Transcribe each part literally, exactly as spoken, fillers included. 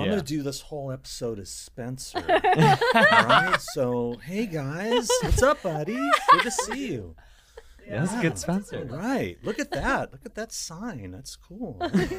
I'm going to do this whole episode as Spencer. All right? So, hey, guys. What's up, buddy? Good to see you. Yeah, that's a good Spencer. Right. Look at that. Look at that sign. That's cool.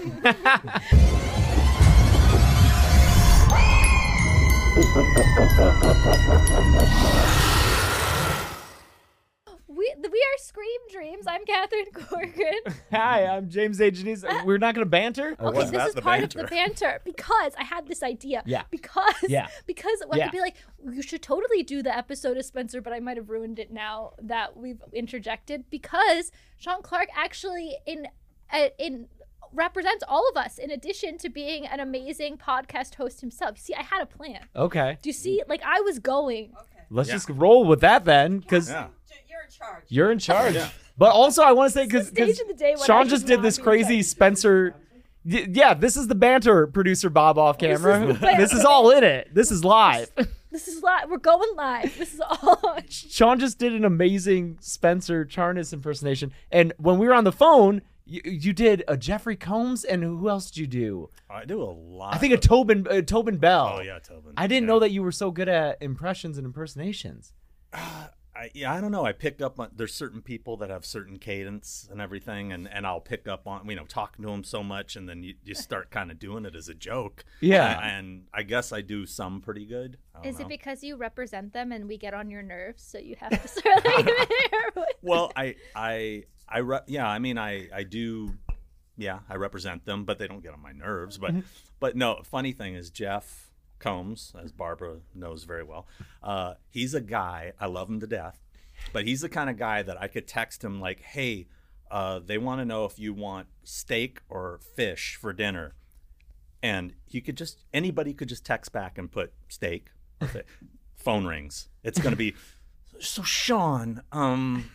We, we are Scream Dreams. I'm Catherine Corcoran. Hi, I'm James A. Janice. We're not going to banter? Or Okay, was this that is the part banter? of the banter because I had this idea. Yeah. Because Yeah. because I Yeah. could be like, you should totally do the episode of Spencer, but I might have ruined it now that we've interjected because Sean Clark actually in uh, in represents all of us in addition to being an amazing podcast host himself. You see, I had a plan. Okay. Do you see? Like I was going. Let's Yeah. just roll with that then, because Yeah. You're in charge. you're in charge. Yeah. But also, I want to say, This because is the stage of the day when I Sean should just did not this be in crazy charge. Spencer. Y- Yeah, this is the banter, producer Bob off camera. the banter. This is all in it. This is live. This is live. We're going live. This is all. Sean just did an amazing Spencer Charnas impersonation. And when we were on the phone, you, you did a Jeffrey Combs, and who else did you do? I do a lot. I think a of- Tobin uh, Tobin Bell. Oh, yeah, Tobin. I didn't yeah. know that you were so good at impressions and impersonations. I, yeah, I don't know. I pick up on, there's certain people that have certain cadence and everything, and, and I'll pick up on, you know, talking to them so much, and then you, you start kind of doing it as a joke. Yeah. Uh, and I guess I do some pretty good. I don't Is it know. because you represent them and we get on your nerves, so you have to start like their voice? Well, I, I, I, re- yeah, I mean, I, I do, yeah, I represent them, but they don't get on my nerves. But, but no, funny thing is Jeff Combs, as Barbara knows very well, uh, he's a guy, I love him to death, but he's the kind of guy that I could text him like, hey, uh, they want to know if you want steak or fish for dinner. And he could just, anybody could just text back and put steak. Or fi- phone rings. It's going to be, so Sean, um,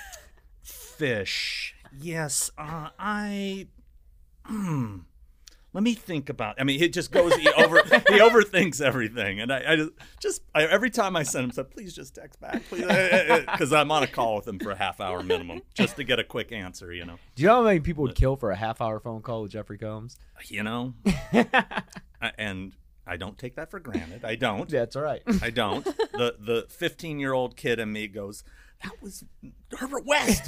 fish. Yes, uh, I, hmm. Let me think about. I mean, it just goes. He over. he overthinks everything, and I, I just, just I, every time I send him, said, please just text back, please, because I'm on a call with him for a half hour minimum, just to get a quick answer. You know. Do you know how many people would kill for a half hour phone call with Jeffrey Combs? You know. I- and I don't take that for granted. I don't. That's all right. I don't. The the fifteen year old kid in me goes, that was Herbert West.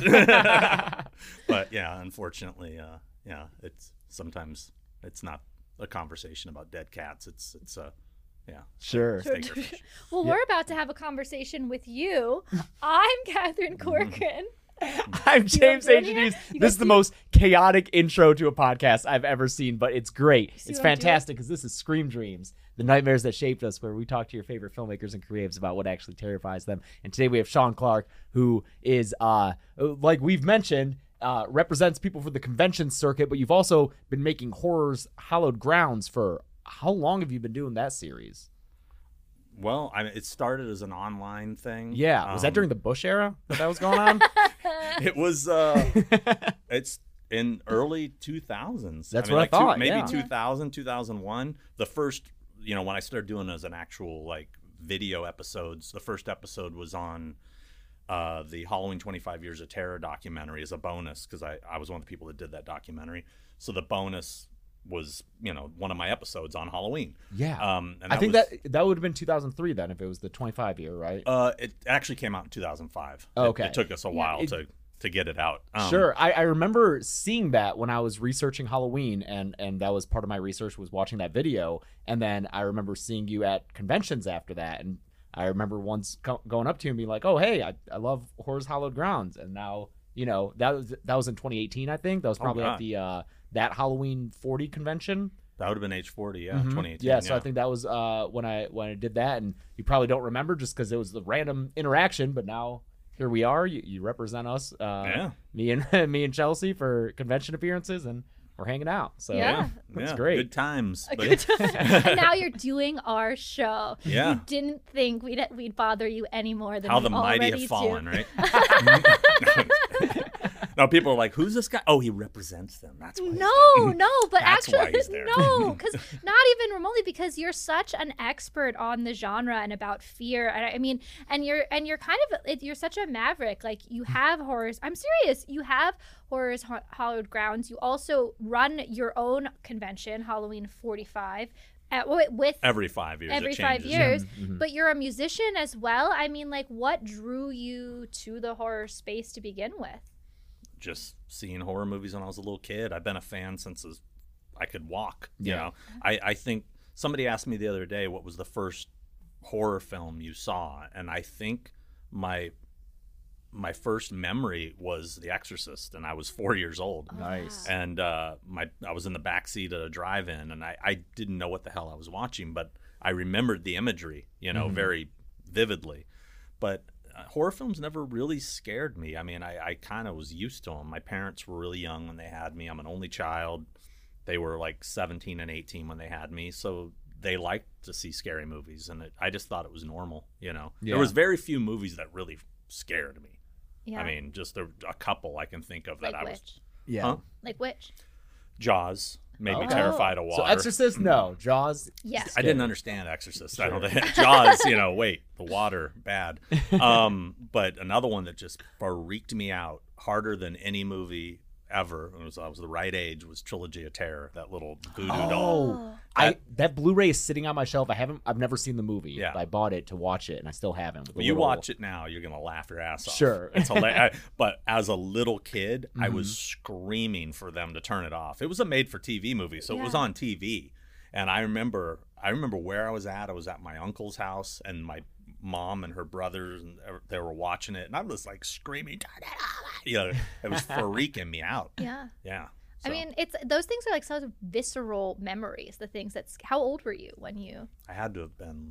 But yeah, unfortunately, uh, yeah, it's sometimes. It's not a conversation about dead cats. It's it's a, yeah. Sure. Steak or fish. Well, Yeah. we're about to have a conversation with you. I'm Catherine Corcoran. I'm James been H. here? News. You This guys is the see- most chaotic intro to a podcast I've ever seen, but it's great. see It's what I'm doing? fantastic because this is Scream Dreams, the nightmares that shaped us, where we talk to your favorite filmmakers and creatives about what actually terrifies them. And today we have Sean Clark, who is, uh, like we've mentioned, uh, represents people for the convention circuit, but you've also been making Horrors Hallowed Grounds for how long have you been doing that series? Well, I mean, it started as an online thing. Yeah. Was that Um, during the Bush era that that was going on? It was. Uh, it's in early two thousands. That's I mean, what I like two- thought, maybe yeah. two thousand, two thousand one. The first, you know, when I started doing it as an actual like video episodes, the first episode was on uh, the Halloween twenty-five Years of Terror documentary as a bonus because I, I was one of the people that did that documentary. So the bonus was, you know, one of my episodes on Halloween. Yeah. Um, and I think was, that that would have been two thousand three then if it was the twenty-five year, right? Uh, it actually came out in two thousand five. Oh, It- okay. It, took us a while It- to to get it out. Um, Sure. I, I remember seeing that when I was researching Halloween, and, and that was part of my research was watching that video. And then I remember seeing you at conventions after that. And I remember once co- going up to you and being like, oh, hey, I, I love Horrors Hallowed Grounds. And now, you know, that was that was in twenty eighteen, I think. That was Oh, probably at God. the uh, that Halloween forty convention. That would have been age forty, yeah, Mhm. twenty eighteen. Yeah, so I think that was uh, when I when I did that. And you probably don't remember just because it was the random interaction. But now here we are. You, you represent us. Uh, Yeah. Me and me and Chelsea for convention appearances, and we're hanging out. So Yeah. that's yeah, great. Good times. A but- good time. And now you're doing our show. Yeah. You didn't think we'd we'd bother you any more than How we the mighty already have fallen, do. right? No, people are like, "Who's this guy?" Oh, he represents them. That's why. he's No, no, but That's why actually, he's there. no, because not even remotely. Because you're such an expert on the genre and about fear. And I I mean, and you're and you're kind of it- you're such a maverick. Like you have horrors. I'm serious. You have Horrors Ho- Hallowed Grounds. You also run your own convention, Halloween forty-five. At, wi- with Every five years. every it five changes. years. Mhm. But you're a musician as well. I mean, like, what drew you to the horror space to begin with? Just seeing horror movies when I was a little kid. I've been a fan since as- I could walk. You Yeah. know, I, I think somebody asked me the other day what was the first horror film you saw, and I think my my first memory was The Exorcist, and I was four years old. Nice. And uh, my I was in the back seat at a drive-in, and I, I didn't know what the hell I was watching, but I remembered the imagery, you know, Mhm. very vividly. But uh, horror films never really scared me. I mean, I, I kind of was used to them. My parents were really young when they had me. I'm an only child. They were like seventeen and eighteen when they had me, so they liked to see scary movies, and it, I just thought it was normal, you know. Yeah. There was very few movies that really scared me. Yeah. I mean, just a, a couple I can think of that like I which? was. Yeah. Huh? Like which? Jaws made me Oh. terrified of water. So Exorcist, no. Jaws. Yes. I didn't understand Exorcist. I don't think Jaws. You know, wait, the water, bad. Um, but another one that just freaked me out harder than any movie ever. It was I was the right age. Was Trilogy of Terror, that little voodoo doll. Oh, I that Blu-ray is sitting on my shelf. I haven't. I've never seen the movie. Yeah. But I bought it to watch it, and I still haven't. with the When you little- watch it now, you're gonna laugh your ass off. Sure. it's hilarious. But as a little kid, I Mhm. was screaming for them to turn it off. It was a made-for-T V movie, so it was Yeah. on T V. And I remember, I remember where I was at. I was at my uncle's house, and my mom and her brothers, and they were watching it, and I was like screaming, "Turn it off!" You know, it was freaking me out. Yeah. Yeah. I So, mean, it's those things are like such visceral memories. The things that's. How old were you when you? I had to have been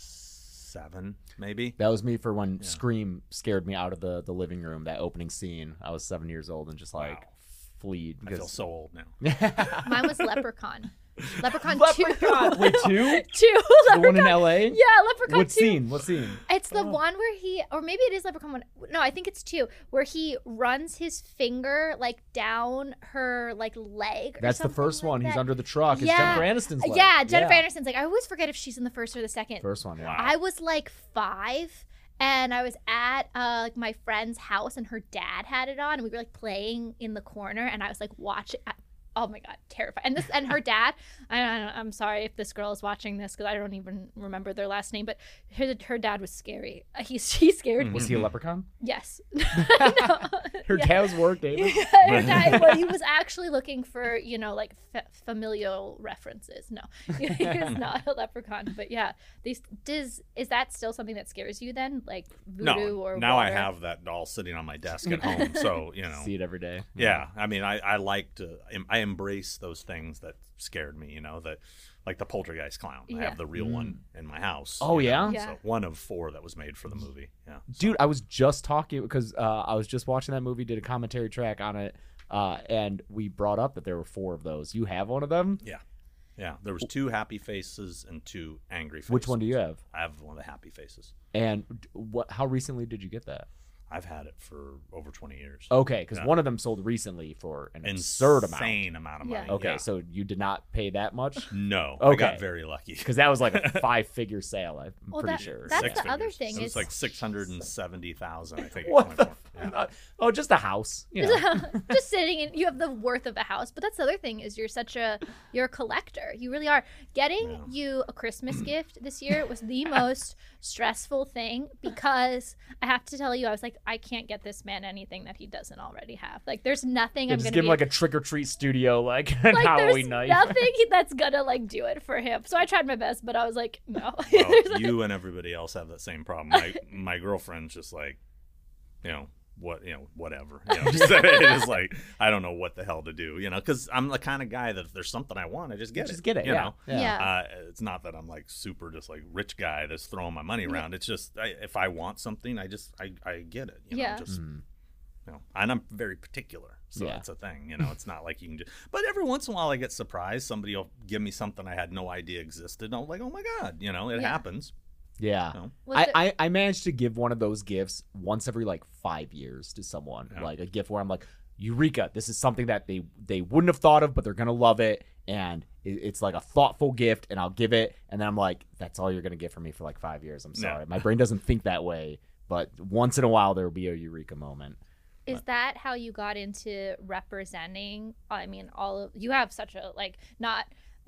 seven, maybe. That was me for when Yeah. Scream scared me out of the, the living room. That opening scene. I was seven years old and just like Wow. fleed. I feel so old now. Mine was Leprechaun. Leprechaun, Leprechaun. two. Wait, two? two. The one in L A. Yeah, Leprechaun What two. scene? What scene? It's the Oh. one where he, or maybe it is Leprechaun one. No, I think it's two, where he runs his finger like down her like leg. Or That's the something first like one. He's that. under the truck. It's Yeah. Jennifer Aniston's leg. Yeah, Jennifer Aniston's like, I always forget if she's in the first or the second. First one. Yeah. Wow. I was like five, and I was at uh, like my friend's house, and her dad had it on, and we were like playing in the corner, and I was like watching. Oh my god, terrified! And this and her dad. I, I, I'm sorry if this girl is watching this because I don't even remember their last name, but her her dad was scary. Uh, He he scared me. Was he a leprechaun? Yes. No. Her Yeah. dad was work, David. Yeah, her dad, well, he was actually looking for, you know, like fa- familial references. No, he was not a leprechaun. But yeah, these does is that still something that scares you then, like voodoo No, or now I water? have that doll sitting on my desk at home, so you know. See it every day. Yeah, I mean, I, I like to, I embrace those things that scared me, you know, that like the Poltergeist clown. I Yeah. have the real one in my house. Oh, you know, yeah? Yeah. So one of four that was made for the movie. Yeah. Dude, I was just talking because uh, I was just watching that movie, did a commentary track on it, uh, and we brought up that there were four of those. You have one of them? Yeah. Yeah. There was two happy faces and two angry faces. Which one do you have? I have one of the happy faces. And what? How recently did you get that? I've had it for over twenty years. Okay, because Yeah. one of them sold recently for an absurd amount. Insane amount of Yeah. money. Okay, yeah. so you did not pay that much? No. I Okay. got very lucky. Because that was like a five-figure sale. I'm Well, pretty that- sure. that's Six the other figures. thing It was is- like six hundred and seventy thousand. I think. it What went the? for. Yeah. Uh, oh, just a house. You know. Just sitting in, you have the worth of a house. But that's the other thing is you're such a you're a collector. You really are. Getting Yeah. you a Christmas gift this year was the most stressful thing because I have to tell you, I was like, I can't get this man anything that he doesn't already have. Like, there's nothing Yeah, I'm just gonna give him be like a trick or treat studio, like an like Halloween there's night. nothing that's gonna like do it for him. So I tried my best, but I was like, no. Well, There's, like- you and everybody else have that same problem. My my girlfriend's just like, you know, what you know, whatever. You know, just, it's like I don't know what the hell to do. You know, because I'm the kind of guy that if there's something I want, I just get just it. get it. You Yeah. know. Yeah. Uh, it's not that I'm like super just like rich guy that's throwing my money around. It's just I, if I want something, I just I, I get it. You know, Yeah. just Mhm. you know, and I'm very particular, so Yeah. that's a thing. You know, it's not like you can just. But every once in a while, I get surprised. Somebody will give me something I had no idea existed. And I'm like, oh my god, you know, it Yeah. happens. Yeah. You know? Was I, it- I, I managed to give one of those gifts once every like five years to someone. Yeah. Like a gift where I'm like, Eureka, this is something that they, they wouldn't have thought of, but they're going to love it. And it, it's like a thoughtful gift, and I'll give it. And then I'm like, that's all you're going to get from me for like five years. I'm Yeah. sorry. My brain doesn't think that way. But once in a while, there will be a Eureka moment. Is that how you got into representing? I mean, all of you have such a like not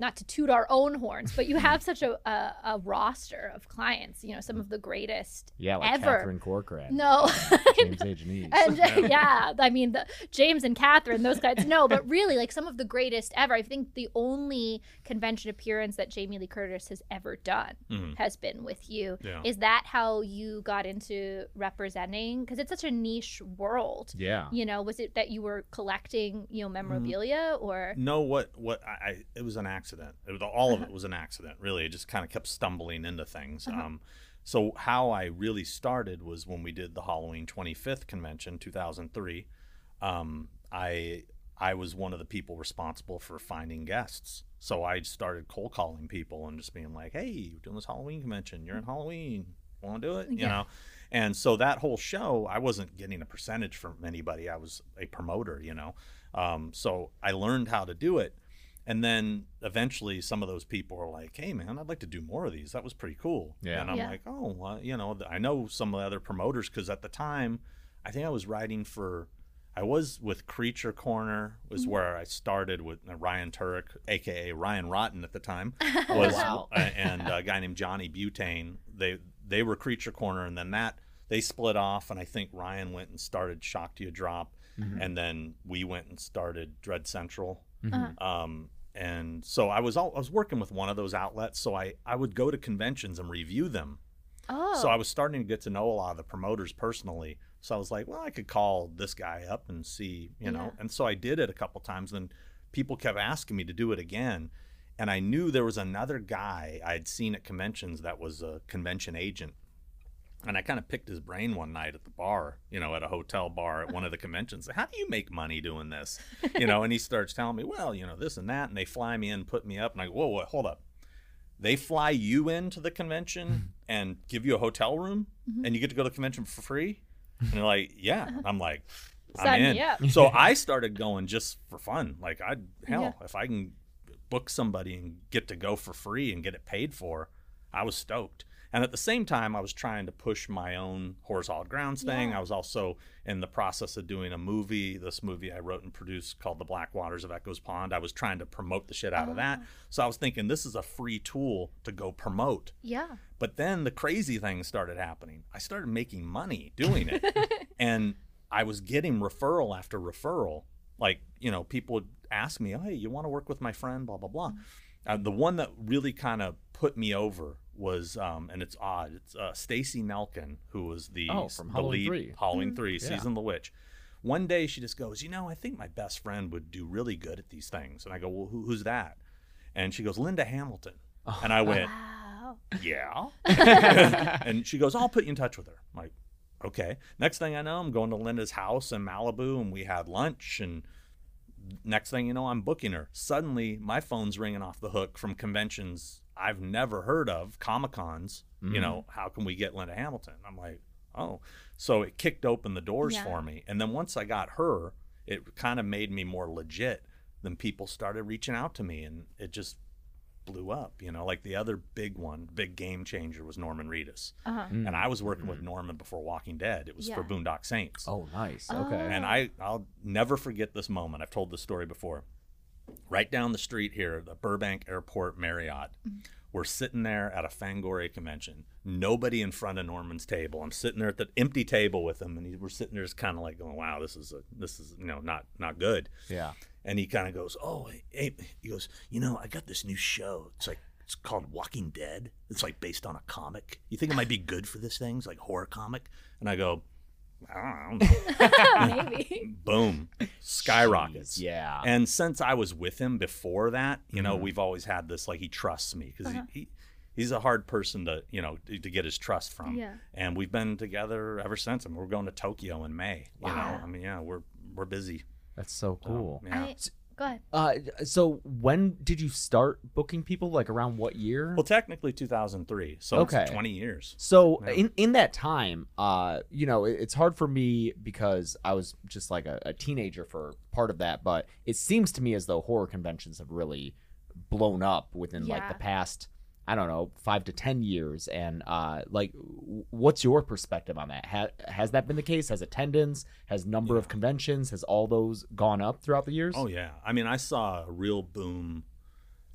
not to toot our own horns, but you have such a, a, a roster of clients, you know, some of the greatest Yeah, like ever. Catherine Corcoran. No. James A. Janisse. And yeah, I mean, the, James and Catherine, those guys. No, but really, like some of the greatest ever. I think the only convention appearance that Jamie Lee Curtis has ever done Mhm. has been with you. Yeah. Is that how you got into representing? Because it's such a niche world. Yeah. You know, was it that you were collecting, you know, memorabilia or? No, what what I, I it was an accident. It was, all of it was an accident, really. It just kind of kept stumbling into things. Uh-huh. Um, so how I really started was when we did the Halloween twenty-fifth convention, two thousand three. Um, I I was one of the people responsible for finding guests. So I started cold calling people and just being like, "Hey, we're doing this Halloween convention. You're in Halloween. Want to do it?" You Yeah. know. And so that whole show, I wasn't getting a percentage from anybody. I was a promoter, you know. Um, so I learned how to do it. And then eventually some of those people are like, "Hey, man, I'd like to do more of these. That was pretty cool." Yeah. And I'm Yeah. like, "Oh, well, you know, I know some of the other promoters," because at the time, I think I was writing for, I was with Creature Corner, was Mm-hmm. where I started with uh, Ryan Turek, a k a. Ryan Rotten at the time, was Wow. uh, and a guy named Johnny Butane. They they were Creature Corner, and then that they split off, and I think Ryan went and started Shock to You Drop, Mhm. and then we went and started Dread Central. Mhm. Um, and so I was all, I was working with one of those outlets, so I, I would go to conventions and review them. Oh. So I was starting to get to know a lot of the promoters personally. So I was like, well, I could call this guy up and see, you know. Yeah. And so I did it a couple times. Then people kept asking me to do it again. And I knew there was another guy I'd seen at conventions that was a convention agent. And I kind of picked his brain one night at the bar, you know, at a hotel bar at one of the conventions. How do you make money doing this? You know, and he starts telling me, well, you know, this and that. And they fly me in, put me up. And I go, whoa, whoa, hold up. They fly you into the convention and give you a hotel room and you get to go to the convention for free? And they're like, yeah. And I'm like, I'm Sign in. me up. So I started going just for fun. Like, I'd, hell, Yeah. if I can book somebody and get to go for free and get it paid for, I was stoked. And at the same time, I was trying to push my own Horror Solid Grounds thing. Yeah. I was also in the process of doing a movie, this movie I wrote and produced called The Black Waters of Echoes Pond. I was trying to promote the shit out of that. So I was thinking, this is a free tool to go promote. Yeah. But then the crazy thing started happening. I started making money doing it. And I was getting referral after referral. Like, you know, people would ask me, hey, you want to work with my friend, blah, blah, blah. Uh, the one that really kind of put me over was, um, and it's odd, it's uh, Stacy Nelkin, who was the, Oh, from the Halloween lead, three. Halloween three, Yeah. Season of the Witch. One day she just goes, you know, I think my best friend would do really good at these things. And I go, well, who, who's that? And she goes, Linda Hamilton. And I went, Wow. yeah. And she goes, I'll put you in touch with her. I'm like, okay. Next thing I know, I'm going to Linda's house in Malibu and we had lunch. And next thing you know, I'm booking her. Suddenly, my phone's ringing off the hook from conventions I've never heard of, Comic-Cons. Mhm. You know, how can we get Linda Hamilton? I'm like, oh. So it kicked open the doors Yeah. for me. And then once I got her, it kind of made me more legit. Then people started reaching out to me and it just blew up. You know, like the other big one, big game changer was Norman Reedus. Uh-huh. Mm. And I was working with Norman before Walking Dead. It was for Yeah. Boondock Saints. Oh, nice. Oh. Okay. And I, I'll never forget this moment. I've told this story before. Right down the street here, the Burbank Airport Marriott. We're sitting there at a Fangoria convention. Nobody in front of Norman's table. I'm sitting there at the empty table with him, and he, we're sitting there just kind of like going, "Wow, this is a, this is you know not not good." Yeah. And he kind of goes, "Oh, hey," he goes, "You know, I got this new show. It's like it's called Walking Dead. It's like based on a comic. You think it might be good for this thing? It's like horror comic?" And I go, "I don't know." Maybe. Boom, skyrockets. Jeez, yeah. And since I was with him before that, you know, Mhm. we've always had this, like, he trusts me because Uh-huh. he, he he's a hard person to, you know, to, to get his trust from. Yeah. And we've been together ever since. I mean, we're going to Tokyo in May. You know, Wow. I mean, yeah, we're we're busy. That's so So, cool. yeah. I, go ahead. Uh, so when did you start booking people? Like around what year? Well, technically two thousand three, so Okay. it's twenty years. So Yeah. in in that time, uh, you know, it, it's hard for me because I was just like a, a teenager for part of that. But it seems to me as though horror conventions have really blown up within like Yeah. the past, I don't know, five to ten years. And uh, like, w- what's your perspective on that? Ha- has that been the case? Has attendance, has number of conventions, has all those gone up throughout the years? Oh yeah, I mean, I saw a real boom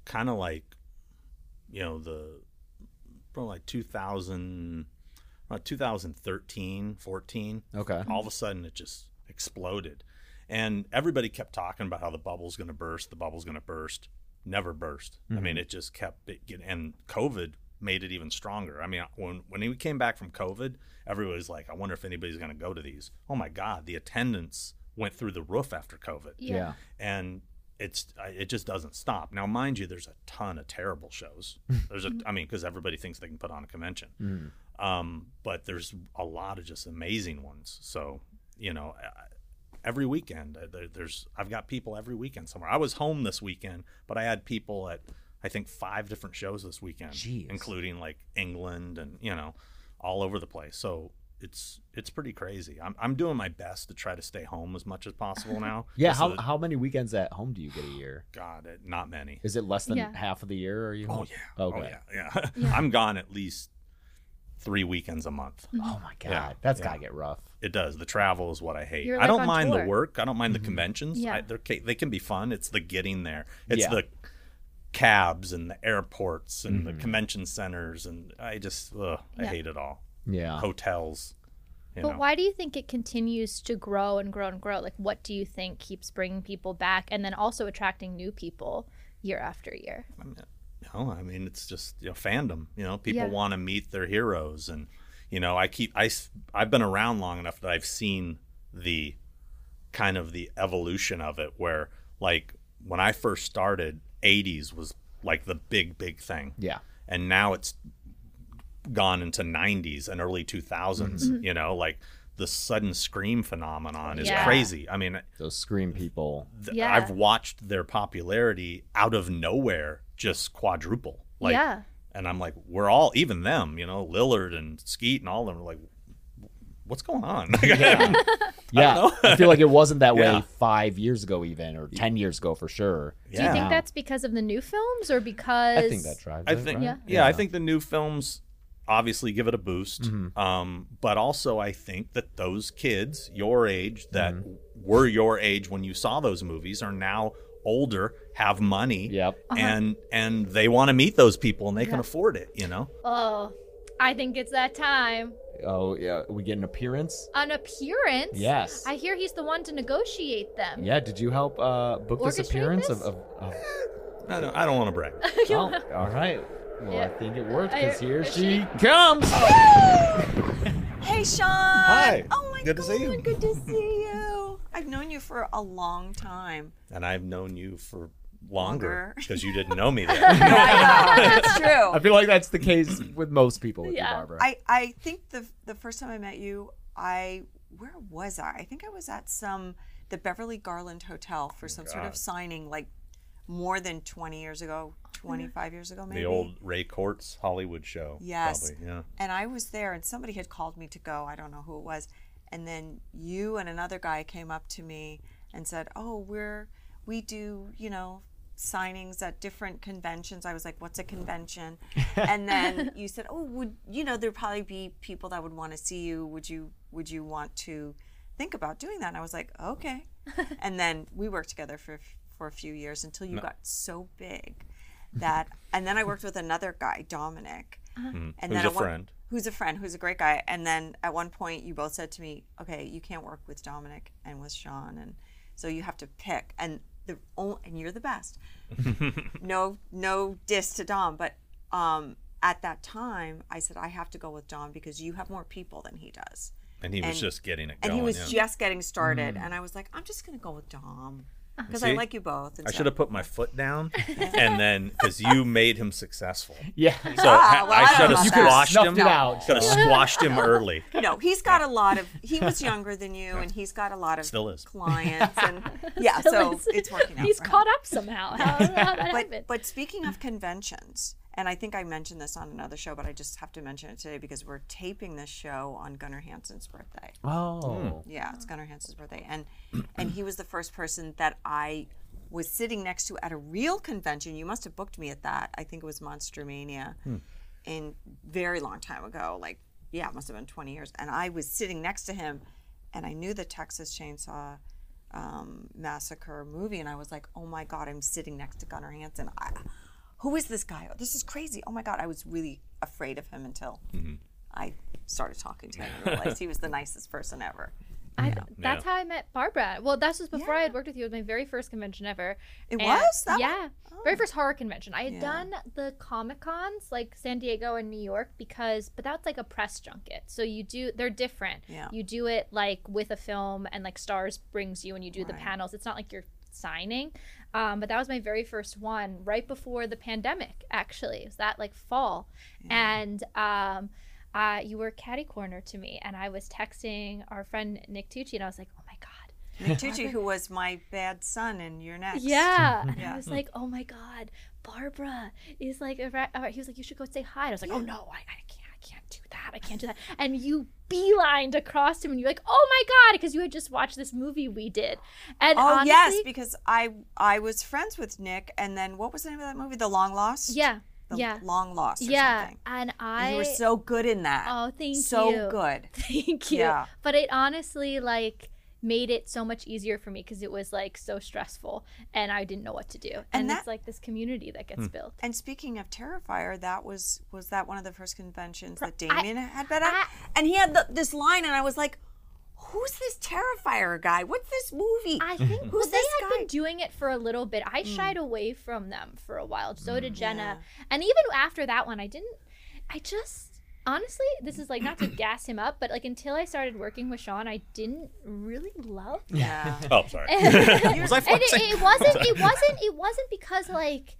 kind of like, you know, the probably like two thousand, about two thousand thirteen, fourteen. Okay. All of a sudden, it just exploded, and everybody kept talking about how the bubble's going to burst. The bubble's going to burst. Never burst. Mm-hmm. I mean, it just kept it getting, and COVID made it even stronger. I mean, when when we came back from COVID, everybody was like, I wonder if anybody's going to go to these. Oh my God, the attendance went through the roof after COVID. Yeah. Yeah. And it's it just doesn't stop. Now, mind you, there's a ton of terrible shows. There's a, I mean, because everybody thinks they can put on a convention. Mm. Um, but there's a lot of just amazing ones. So, you know, every weekend there, there's I've got people every weekend somewhere. I was home this weekend, but I had people at I think five different shows this weekend, Jeez. including like England and, you know, all over the place. So it's it's pretty crazy. I'm I'm doing my best to try to stay home as much as possible now. Yeah, so how that, how many weekends at home do you get a year? God, it, not many. Is it less than Yeah. half of the year? Or are you? Oh home? yeah. Okay. Oh yeah. Yeah. Yeah. I'm gone at least three weekends a month. Oh my God, Yeah, that's yeah. gotta get rough. It does. The travel is what I hate. You're I like don't on mind tour. the work. I don't mind the conventions. Yeah. I, they're ca- they can be fun. It's the getting there. It's Yeah. the cabs and the airports and Mm-hmm. the convention centers, and I just ugh, I Yeah. hate it all. Yeah. Hotels. You But know. why do you think it continues to grow and grow and grow? Like, what do you think keeps bringing people back and then also attracting new people year after year? I mean, you know, I mean, it's just, you know, fandom. You know, people Yeah. want to meet their heroes, and you know, I keep I I've been around long enough that I've seen the kind of the evolution of it. Where like when I first started, eighties was like the big big thing, Yeah. and now it's gone into nineties and early two thousands. Mm-hmm. You know, like the sudden Scream phenomenon is Yeah. crazy. I mean, Those Scream people. th- Yeah. I've watched their popularity out of nowhere just quadruple. Like, yeah. and I'm like, we're all, even them, you know, Lillard and Skeet and all of them are like, what's going on? Yeah. Yeah. know. I, feel like it wasn't that way Yeah. five years ago, even, or ten years ago for sure. Do you think Yeah. that's because of the new films or because I think that drives I it, think, right? yeah. Yeah. I think the new films obviously give it a boost. Mm-hmm. Um, but also I think that those kids your age that Mm-hmm. were your age when you saw those movies are now older, have money, Yep. and and they want to meet those people and they can Yeah. afford it, you know? Oh, I think it's that time. Oh, yeah. We get an appearance? An appearance? Yes. I hear he's the one to negotiate them. Yeah. Did you help uh, book this Orchestrate appearance? this? Of, of, of... I don't, I don't want to brag. Oh, all right. Well, Yeah. I think it worked I- because here is she she- comes. Hey, Sean. Hi. Oh my Good to God. see you. Good to see you. I've known you for a long time. And I've known you for longer Longer. because you didn't know me then. I know. That's true. I feel like that's the case with most people with Yeah. you, Barbara. I, I think the the first time I met you, I where was I? I think I was at some the Beverly Garland Hotel for some sort of God. signing, like more than twenty years ago, twenty-five years ago, maybe. The old Ray Courts Hollywood show. Yes. Probably, yeah. And I was there, and somebody had called me to go. I don't know who it was. And then you and another guy came up to me and said, "Oh, we're we do, you know, signings at different conventions." I was like, "What's a convention?" And then you said, "Oh, would you know there'd probably be people that would want to see you. Would you would you want to think about doing that?" And I was like, "Okay." And then we worked together for for a few years until you got so big that, and then I worked with another guy, Dominic. Mhm. And Who's then a at one- friend. who's a friend, who's a great guy. And then at one point, you both said to me, "Okay, you can't work with Dominic and with Sean, and so you have to pick." And the only, and you're the best. no, no diss to Dom, but um, at that time, I said I have to go with Dom because you have more people than he does, And he was and- just getting it and going. he was yeah. just getting started. And I was like, I'm just gonna go with Dom because I See? like you both. And I so- should have put my foot down, and then because you made him successful, yeah. so Ah, ha- well, I I should don't have know about that. squashed Snuffed him. it out. Should have squashed him early. No, he's got a lot of. He was younger than you, and he's got a lot of Still is. clients, and yeah, Still so is. it's working out. He's for him. caught up somehow. How, how that happened? But but speaking of conventions, and I think I mentioned this on another show, but I just have to mention it today because we're taping this show on Gunnar Hansen's birthday. Oh. Yeah, it's Gunnar Hansen's birthday, and and he was the first person that I was sitting next to at a real convention. You must have booked me at that. I think it was Monster Mania, in very long time ago. Like yeah, it must have been twenty years. And I was sitting next to him, and I knew the Texas Chainsaw um, Massacre movie, and I was like, oh my God, I'm sitting next to Gunnar Hansen. I, who is this guy? Oh, this is crazy. Oh my God, I was really afraid of him until Mm-hmm. I started talking to him and realized he was the nicest person ever. I, that's Yeah. how I met Barbara. Well, this was before I Yeah. had worked with you. It was my very first convention ever. It And- was? That yeah. one? Very Oh. first horror convention. I had Yeah. done the Comic Cons, like San Diego and New York, because, but that's like a press junket. So you do, they're different. Yeah. You do it like with a film and like Stars brings you and you do the Right. panels. It's not like you're signing. Um, but that was my very first one right before the pandemic, actually. It was that like fall. And, um, Uh, you were catty corner to me, and I was texting our friend Nick Tucci, and I was like, "Oh my god, Nick Tucci, who was my bad son in You're Next. yeah!" And Yeah. I was like, "Oh my god, Barbara is like," a ra-. Uh, he was like, "You should go say hi." And I was like, "Oh no, I, I can't, I can't do that. I can't do that." And you beelined across him, and you're like, "Oh my god," because you had just watched this movie we did. And Oh honestly, yes, because I I was friends with Nick, and then what was the name of that movie? The Long Lost. yeah, The yeah, Long Lost. Or yeah, Something. and I. And you were so good in that. Oh, thank so you. good. Thank you. Yeah. But it honestly like made it so much easier for me because it was like so stressful and I didn't know what to do. And, And it's that- like this community that gets built. And speaking of Terrifier, that was was that one of the first conventions that I- Damien had been at? I- And he had the, this line, and I was like, "Who's this Terrifier guy? What's this movie?" I think Who's well, they this had guy? been doing it for a little bit. I shied away from them for a while. So did Jenna. Yeah. And even after that one, I didn't. I just honestly, this is like not to gas him up, but like until I started working with Sean, I didn't really love. Yeah. Oh, sorry. And Was I it, flexing? it wasn't. It wasn't. It wasn't because like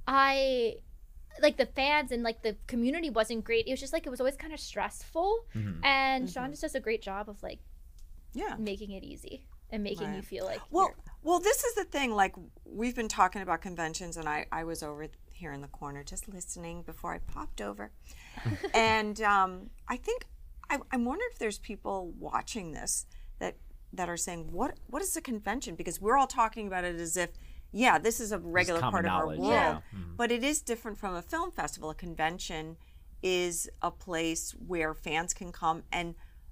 I. Like the fans and like the community wasn't great. It was just like it was always kind of stressful, and Sean just does a great job of like Yeah. making it easy and making you Right. feel like Well, you're- well, this is the thing. Like, we've been talking about conventions, and I, I was over here in the corner just listening before I popped over. and um, I think I, I wonder if there's people watching this that that are saying, "What what is a convention?" Because we're all talking about it as if, yeah, this is a regular common part of our knowledge, world, yeah. but it is different from a film festival. A convention is a place where fans can come and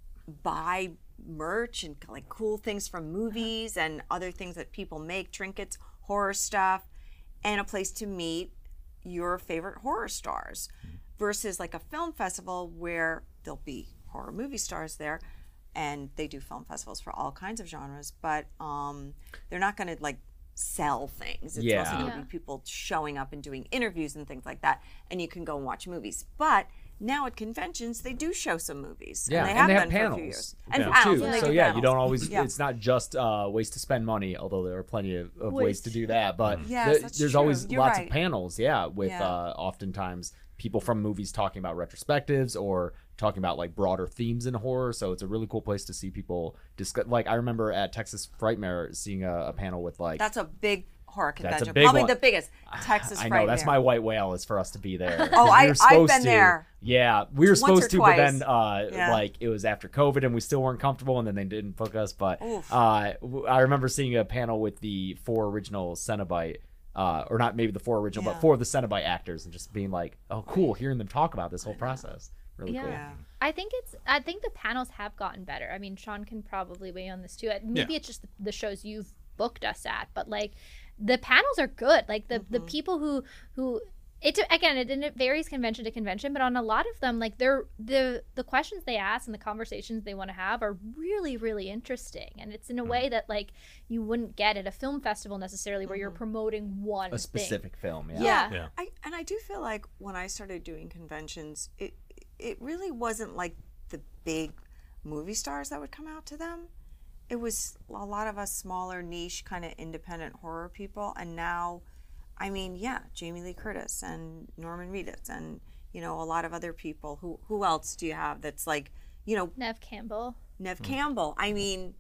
buy merch and like cool things from movies and other things that people make, trinkets, horror stuff, and a place to meet your favorite horror stars versus like a film festival where there'll be horror movie stars there, and they do film festivals for all kinds of genres, but um, they're not going to like sell things. It's Yeah. also going to Yeah. be people showing up and doing interviews and things like that, and you can go and watch movies. But now at conventions, they do show some movies. Yeah, and they have, and they have been for a few panels. years. And Yeah, panels, too. and they So do yeah, panels. you don't always. Yeah. It's not just uh, ways to spend money, although there are plenty of, of ways to do that. But Yes, there- that's there's true. always You're lots right. of panels. Yeah, with Yeah. Uh, oftentimes people from movies talking about retrospectives or talking about like broader themes in horror. So it's a really cool place to see people discuss. Like I remember at Texas Frightmare seeing a, a panel with like. That's a big horror That's a convention. big Probably one. the biggest. Texas I know Frightmare. that's my white whale is for us to be there. Oh, We I- were I've supposed been to. there. Yeah, we were Once or supposed to, but twice. then uh, Yeah. like it was after COVID and we still weren't comfortable, and then they didn't book us. But Oof. uh, w- I remember seeing a panel with the four original Cenobite. Uh, or not maybe the four original, Yeah. but four of the Cenobite actors, and just being like, "Oh, cool!" Hearing them talk about this whole process, really Yeah. cool. Yeah. I think it's. I think the panels have gotten better. I mean, Sean can probably weigh on this too. Uh, Maybe Yeah. it's just the, the shows you've booked us at, but like, the panels are good. Like the the people who who it again it, it varies convention to convention, but on a lot of them, like they're the the questions they ask and the conversations they want to have are really really interesting, and it's in a way that like you wouldn't get at a film festival necessarily, where you're promoting one A thing. specific film, yeah. Yeah. Yeah. I, and I do feel like when I started doing conventions, it it really wasn't like the big movie stars that would come out to them. It was a lot of us smaller, niche, kind of independent horror people. And now, I mean, yeah, Jamie Lee Curtis and Norman Reedus and, you know, a lot of other people. Who who else do you have that's like, you know, Nev Campbell. Nev Campbell? I mean,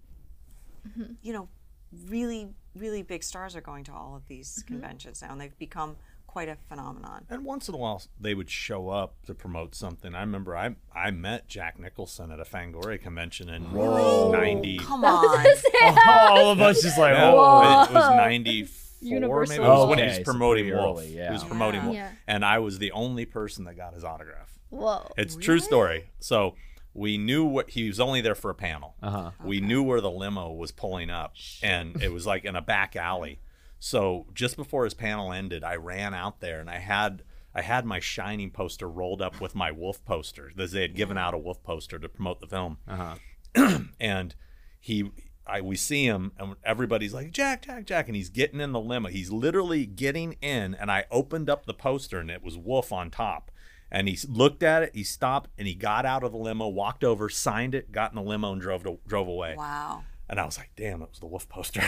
you know, really, really big stars are going to all of these conventions now, and they've become quite a phenomenon. And once in a while, they would show up to promote something. I remember I I met Jack Nicholson at a Fangoria convention in ninety. Come on. All of us just like, Yeah, oh, it was ninety-four. Universal. Maybe it was when he Okay, was so promoting pretty Wolf. early, yeah. He was promoting Yeah. Wolf, Yeah. and I was the only person that got his autograph. Whoa. It's a true story. So we knew what he was only there for a panel. Uh-huh. We knew where the limo was pulling up, and it was like in a back alley. So just before his panel ended, I ran out there and I had I had my Shining poster rolled up with my Wolf poster. They had given out a Wolf poster to promote the film. Uh-huh. And he, I, we see him, and everybody's like, Jack, Jack, Jack, and he's getting in the limo. He's literally getting in, and I opened up the poster, and it was Wolf on top. And he looked at it, he stopped, and he got out of the limo, walked over, signed it, got in the limo, and drove to, drove away. Wow. And I was like, damn, it was the Wolf poster.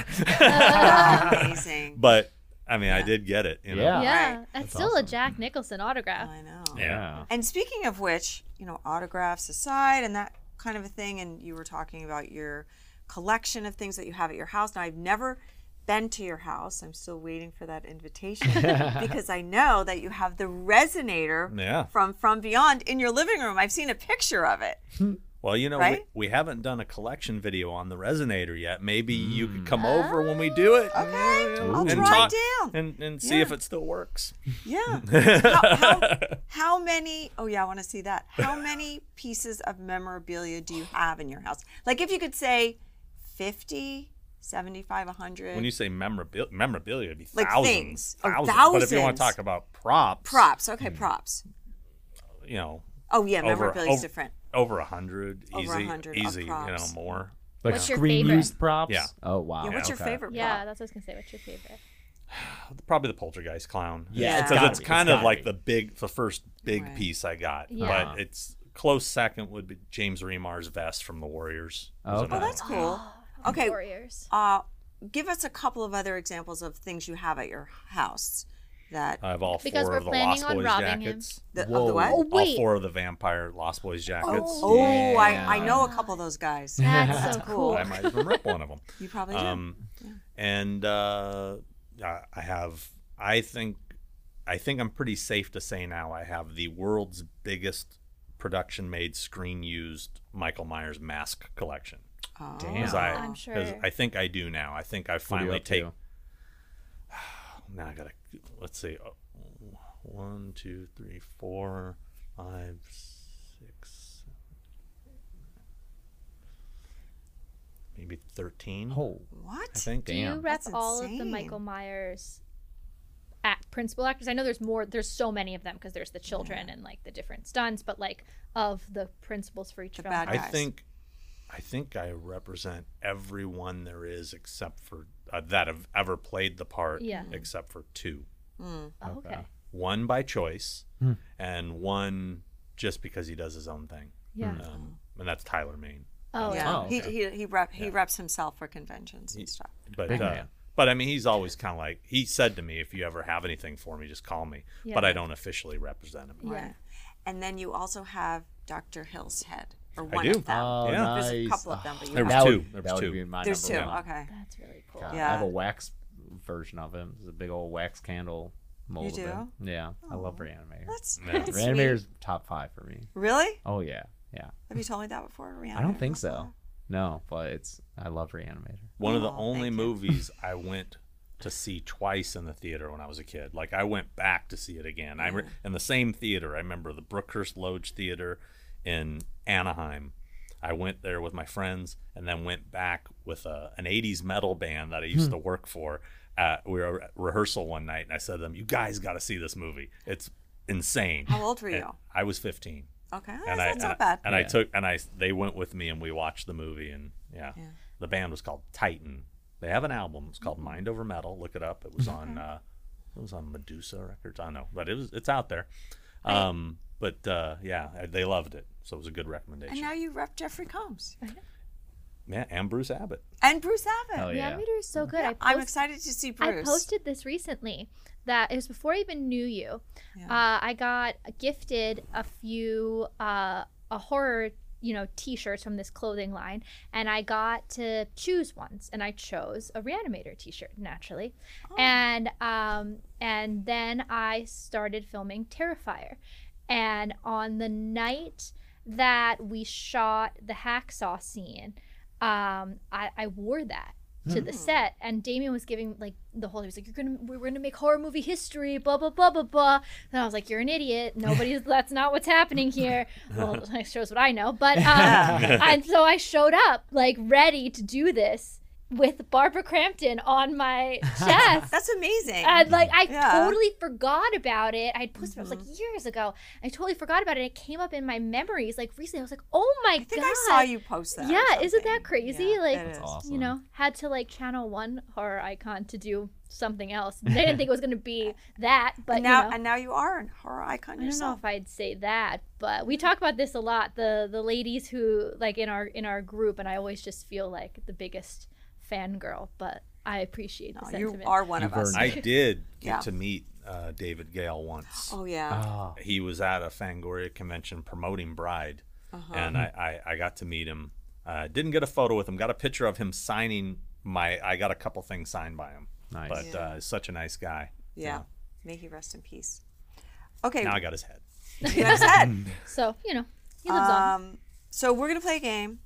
Amazing. But I mean, I did get it. You know? Yeah. Yeah, Right. that's still a Jack Nicholson autograph. I know. Yeah. And speaking of which, you know, autographs aside and that kind of a thing, and you were talking about your collection of things that you have at your house. Now, I've never been to your house. I'm still waiting for that invitation because I know that you have the resonator Yeah. from From Beyond in your living room. I've seen a picture of it. Well, you know, Right? we, we haven't done a collection video on the resonator yet. Maybe you could come over when we do it. Okay, I'll and drive talk down. and, and see Yeah. if it still works. Yeah. how, how, how many, oh yeah, I want to see that. How many pieces of memorabilia do you have in your house? Like if you could say fifty, seventy-five, one hundred. When you say memorabilia, memorabilia, it'd be Like thousands. things. Oh, thousands. But if you want thousands. to talk about props, Props, okay, props. you know, Oh yeah, over, memorabilia is over, different. over a hundred, Over easy, a hundred of easy, you know, props. more. Like What's your screen favorite? used props? Yeah. Oh, wow. Yeah, what's your okay. favorite prop? Yeah, that's what I was gonna say. What's your favorite? Probably the Poltergeist clown. Yeah, it's because gotta it's be, it's kind of gotta like be. the big, the first big Right. piece I got. Yeah. But it's close second would be James Remar's vest from the Warriors. Oh, Was okay. a Oh, nice that's cool. Okay, Warriors. uh, give us a couple of other examples of things you have at your house that I have all Because four we're of the planning Lost on Boys robbing him. jackets. the, of Whoa. the what? Oh Oh, wait, All four of the vampire Lost Boys jackets. oh, Yeah. I, I know a couple of those guys. that's so cool. cool. I might even rip one of them. You probably do. Um, and uh, I I have, I think, I think I'm pretty safe to say now I have the world's biggest production-made, screen-used Michael Myers mask collection. oh. Damn. 'Cause I, I'm sure. 'cause I think I do now. I think I What are you finally up take. to? Now I gotta. Let's see. uh, One, two, three, four, five, six, maybe thirteen. Oh, What? I think. Do you Damn. rep That's all of the insane. Michael Myers act principal actors? I know there's more. There's so many of them because there's the children and like the different stunts, but like of the principals for each The film. bad I guys. think, I think I represent everyone there is except for uh, that have ever played the part. Yeah. Except for two. Oh, okay. One by choice, and one just because he does his own thing. Yeah. Um, and that's Tyler Maine. Oh, Yeah, Oh, he, okay. he he rep he Yeah. reps himself for conventions and stuff. But Big uh, man. but I mean, he's always kind of like he said to me, if you ever have anything for me, just call me. But Yeah. I don't officially represent him. Yeah. Right. And then you also have Doctor Hill's head, or I one do. of them. Oh, Yeah. nice. There's a couple of them, but you There was have That two. would- There was that would two. be my There's two. number one. Okay. That's really cool. God, Yeah. I have a wax version of him. It's a big old wax candle mold You of him. Yeah, I love Reanimator. That's, Yeah. that's Reanimator's top five for me. really. Oh yeah, yeah. Have you told me that before? Rihanna? I don't think so. No, but it's I love Reanimator. One of the Oh, only thank you. movies I went to see twice in the theater when I was a kid. Like I went back to see it again. I re- in the same theater. I remember the Brookhurst Loge Theater in Anaheim. I went there with my friends and then went back with a, an eighties metal band that I used to work for. At, we were at rehearsal one night and I said to them, "You guys got to see this movie. It's insane." How old were And you? I was fifteen. Okay, And that's, I, that's and, not bad. and I Yeah. took and I they went with me and we watched the movie and yeah, Yeah. the band was called Titan. They have an album. It's called Mind Over Metal. Look it up. It was on uh, it was on Medusa Records. I don't know, but it was it's out there. Um, but uh, yeah, they loved it, so it was a good and recommendation. now you rep Jeffrey Combs Yeah, and Bruce Abbott. and Bruce Abbott. Hell The yeah. animator is so good. I I'm post- excited to see I Bruce. posted this recently that it was before I even knew you. Yeah. Uh, I got gifted a few uh, a horror you know t-shirts from this clothing line, and I got to choose ones, and I chose a Reanimator t-shirt naturally, and um, and then I started filming Terrifier, and on the night that we shot the hacksaw scene, um, I, I wore that to the set, and Damien was giving like the whole he was like, you're gonna we're gonna make horror movie history, blah blah blah blah blah, and I was like, you're an idiot, nobody's that's not what's happening here. Well, it shows what I know, but um, and so I showed up like ready to do this with Barbara Crampton on my chest. That's amazing. And like I Yeah. totally forgot about it. I'd posted Mm-hmm. it, it was like years ago. I totally forgot about it. It came up in my memories like recently. I was like, oh my I think god. I saw you post that. or Yeah, isn't that something. crazy? Yeah, Like, it is. awesome. you know, had to like channel one horror icon to do something else. They didn't think it was gonna be that, but and now, you know. and now you are a horror icon I don't know yourself. if I'd say that, but we talk about this a lot. The the ladies who like in our in our group, and I always just feel like the biggest fangirl, but I appreciate the No, sentiment. you are one You've of us. earned I did get Yeah. to meet uh, David Gale once. Oh yeah. Oh, He was at a Fangoria convention promoting Bride, Uh-huh. and I, I, I got to meet him. Uh, didn't get a photo with him. Got a picture of him signing my. I got a couple things signed by him. nice. But Yeah. uh, such a nice guy. yeah. May he rest in peace. Okay. Now I got his head. you guys said. So you know, he lives on. Um, so we're gonna play a game,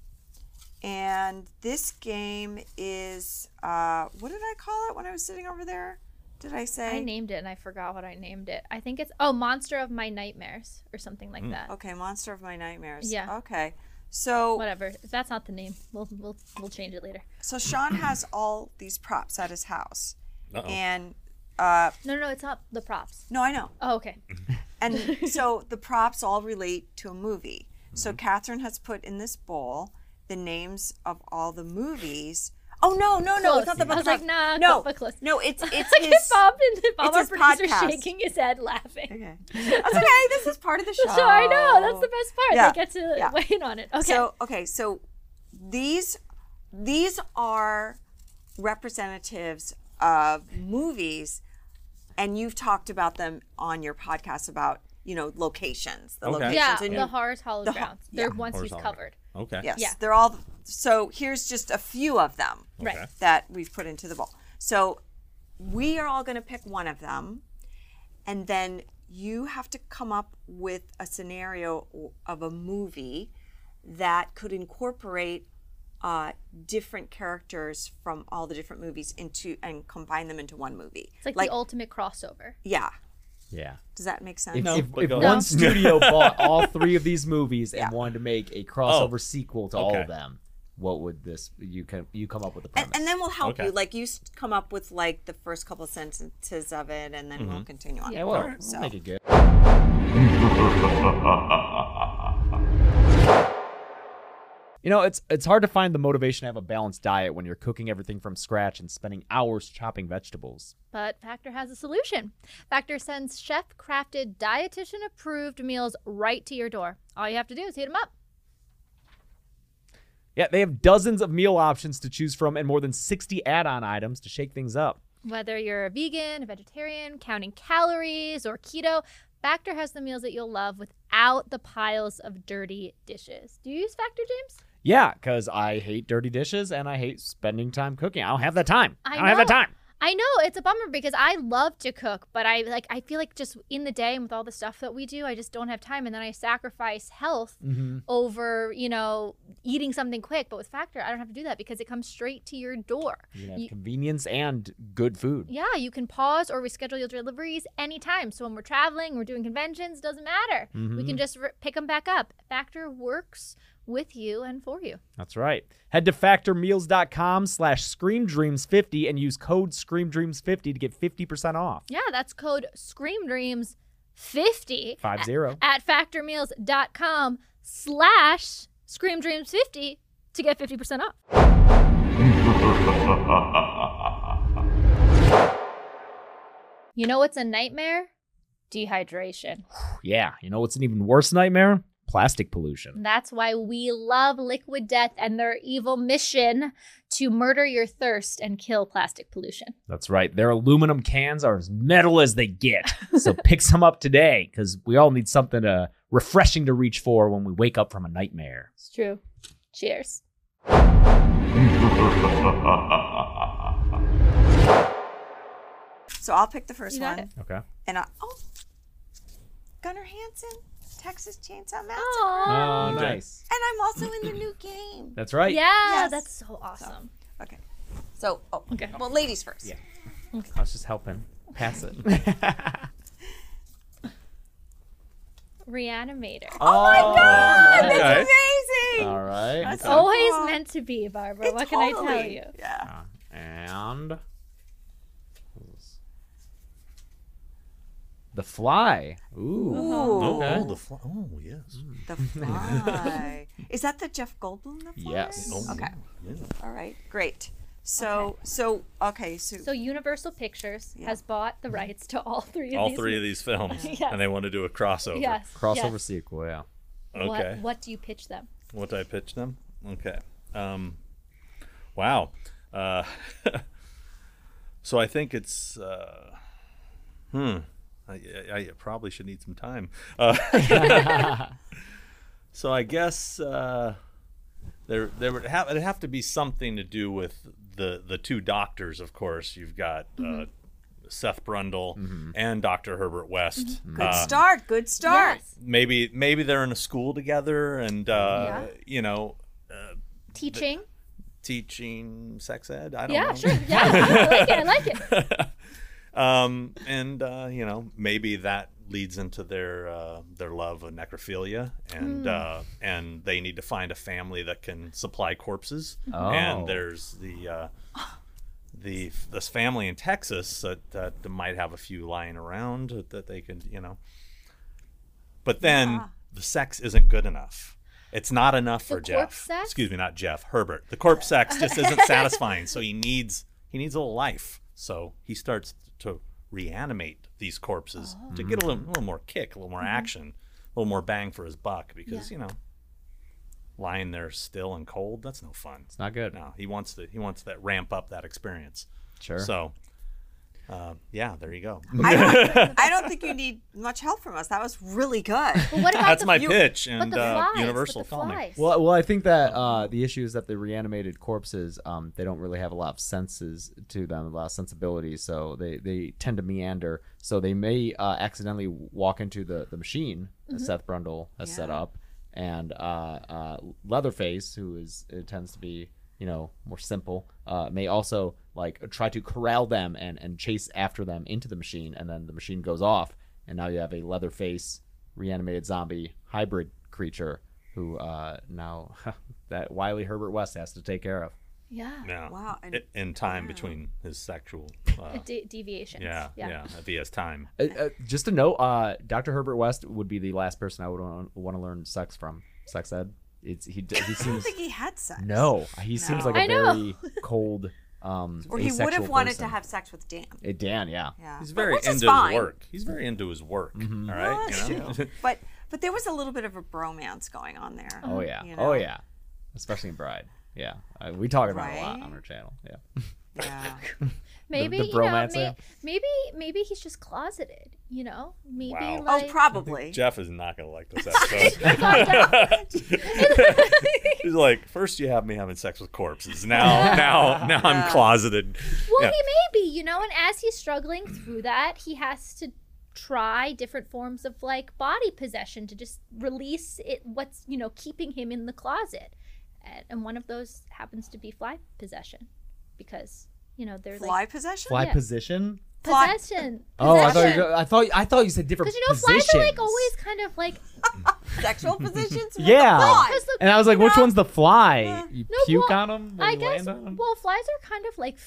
and this game is uh, what did I call it when I was sitting over there? Did I say? I named it and I forgot what I named it. I think it's oh, Monster of My Nightmares or something like that. Okay, Monster of My Nightmares. Yeah. Okay. So Whatever. If that's not the name, we'll we'll we'll change it later. so Sean has all these props at his house, Uh-oh. and uh, No, no, it's not the props. no, I know. Oh, okay. And so the props all relate to a movie. So Catherine has put in this bowl the names of all the movies. Oh no, no, no! It's not the I was props. like, nah, no, but close. no, it's it's Look his. at Bob and Bob, it's our his producer, podcast. shaking his head, laughing. Okay, that's okay. This is part of the show. So I know that's the best part. Yeah. They get to Yeah. weigh in on it. Okay. So okay, so these these are representatives of movies, and you've talked about them on your podcast about you know locations, the Okay. locations. yeah, and the you- horrors, hollows, the ho- grounds. They're yeah. ones he's Horrors, covered. Okay. yes, Yeah. they're all. So here's just a few of them Right. Okay. that we've put into the bowl. So we are all going to pick one of them, and then you have to come up with a scenario of a movie that could incorporate uh, different characters from all the different movies into and combine them into one movie. It's like, the ultimate crossover. yeah. yeah. Does that make sense? If, No, if, but if go one on. studio bought all three of these movies and Yeah. wanted to make a crossover Oh, sequel to all okay. of them, what would this? You can you come up with the premise? And, and then we'll help Okay. you. Like you s- come up with like the first couple sentences of it, and then we'll continue on. yeah, well, Alright. we'll So- make it good. You know, it's it's hard to find the motivation to have a balanced diet when you're cooking everything from scratch and spending hours chopping vegetables. But Factor has a solution. Factor sends chef-crafted, dietitian-approved meals right to your door. All you have to do is heat them up. Yeah, they have dozens of meal options to choose from and more than sixty add-on items to shake things up. Whether you're a vegan, a vegetarian, counting calories, or keto, Factor has the meals that you'll love without the piles of dirty dishes. Do you use Factor, James? Yeah, because I hate dirty dishes and I hate spending time cooking. I don't have the time. I, I don't have the know. time. I know it's a bummer because I love to cook, but I like I feel like just in the day and with all the stuff that we do, I just don't have time, and then I sacrifice health Mm-hmm. over you know eating something quick. But with Factor, I don't have to do that because it comes straight to your door. You can have You- convenience and good food. Yeah, you can pause or reschedule your deliveries anytime. So when we're traveling, we're doing conventions, doesn't matter. We Mm-hmm. can just re- pick them back up. Factor works with you and for you. That's right. Head to factormeals.com slash screamdreams50 and use code screamdreams fifty to get fifty percent off. Yeah, that's code ScreamDreams fifty Five zero. at factormeals.com slash ScreamDreams50 to get fifty percent off. You know what's a nightmare? Dehydration. Yeah, you know what's an even worse nightmare? Plastic pollution. That's why we love Liquid Death and their evil mission to murder your thirst and kill plastic pollution. That's right. Their aluminum cans are as metal as they get. So pick some up today because we all need something uh, refreshing to reach for when we wake up from a nightmare. It's true. Cheers. So I'll pick the first You got one, it. Okay. and I, oh, Gunnar Hansen, Texas Chainsaw Massacre, Aww. Oh, Okay. nice. and I'm also in the new game. That's right. Yeah, Yes. that's so awesome. Okay. So, oh, Okay. well, ladies first. Yeah. I was just helping. Pass it. Reanimator. oh my God, Okay. that's amazing. exciting. All right. That's It's so always cool. meant to be, Barbara. It What can I tell totally- you? Yeah. And The Fly. Ooh. Ooh. Okay. Oh, the fly. Oh, yes. The Fly. Is that the Jeff Goldblum The Fly? Yes. Oh, Okay. yeah. All right. Great. So so okay. So, So Universal Pictures Yeah. has bought the rights to all three of All these. three of these films, Yes. and they want to do a crossover. Yes. Crossover yes. sequel, yeah. Okay. What, what do you pitch them? What did I pitch them? Okay. Um, wow. Uh, so I think it's. Uh, hmm. I, I probably should need some time. Uh, so I guess uh, there there would have it'd have to be something to do with the the two doctors. Of course, you've got uh, Seth Brundle and Doctor Herbert West. good Uh, start. Good start. Yes. maybe maybe they're in a school together, and uh, Yeah. you know. Teaching. Teaching sex ed. I don't Yeah, know. sure. Yeah, I like it. I like it. um, and uh, you know, maybe that leads into their uh, their love of necrophilia, and uh, and they need to find a family that can supply corpses. Oh. And there's the uh, the this family in Texas that that might have a few lying around that they could, you know. But then Yeah. the sex isn't good enough. It's not enough for corpse Jeff. sex? Excuse me, not Jeff. Herbert. The corpse sex just isn't satisfying. So he needs he needs a little life. So he starts to reanimate these corpses to get a little, a little more kick, a little more action, a little more bang for his buck. Because Yeah. you know, lying there still and cold, that's no fun. It's not good. No, he wants to he wants that ramp up that experience. Sure. So, uh, yeah, there you go. I don't, I don't think you need much help from us. That was really good. But what about That's the, my you- pitch, but and the uh, flies, Universal but the call me. flies. Well, well, I think that uh, the issue is that the reanimated corpses, um, they don't really have a lot of senses to them, a lot of sensibilities, so they, they tend to meander. So they may uh, accidentally walk into the, the machine that Seth Brundle has set Yeah. up, and uh, uh, Leatherface, who is it tends to be you know more simple, uh, may also like try to corral them and, and chase after them into the machine, and then the machine goes off, and now you have a Leatherface reanimated zombie hybrid creature who uh, now that wily Herbert West has to take care of. yeah. Yeah. Wow, and- I- in time between his sexual. Uh, De- deviations. yeah, yeah. yeah, If he has time. Uh, uh, just to note, uh, Doctor Herbert West would be the last person I would want to learn sex from. Sex ed. It's he. d- He I don't seems think he had sex. no. He seems No. like a I know. very cold. Um, Or he would asexual have wanted person. to have sex with Dan. Uh, Dan. Yeah. Yeah. He's But- very which is into fine. his work. He's very into his work. Mm-hmm. all Well, right, that's you know? true. But but there was a little bit of a bromance going on there. Oh yeah. You Oh know? yeah. Especially in Bride. Yeah. Uh, we talk about it a lot Right? on our channel. Yeah. Yeah. Maybe the you know, bromance may, there. maybe maybe he's just closeted. You know, maybe Wow. like Oh, probably. Jeff is not going to like this episode. He's like, first you have me having sex with corpses. Now, now, now I'm closeted. Well, Yeah. he may be, you know, and as he's struggling through that, he has to try different forms of like body possession to just release it what's, you know, keeping him in the closet. And, and one of those happens to be fly possession because, you know, they're Fly like possession? Fly Yeah. position. Fly- possession. Oh, I thought, possession. you, I thought I thought you said different Because you know, positions. flies are like always kind of like Sexual positions? With Yeah. the fly? because the And I was like, which No. one's the fly? You No, puke well, on them? I guess. Well, flies are kind of like.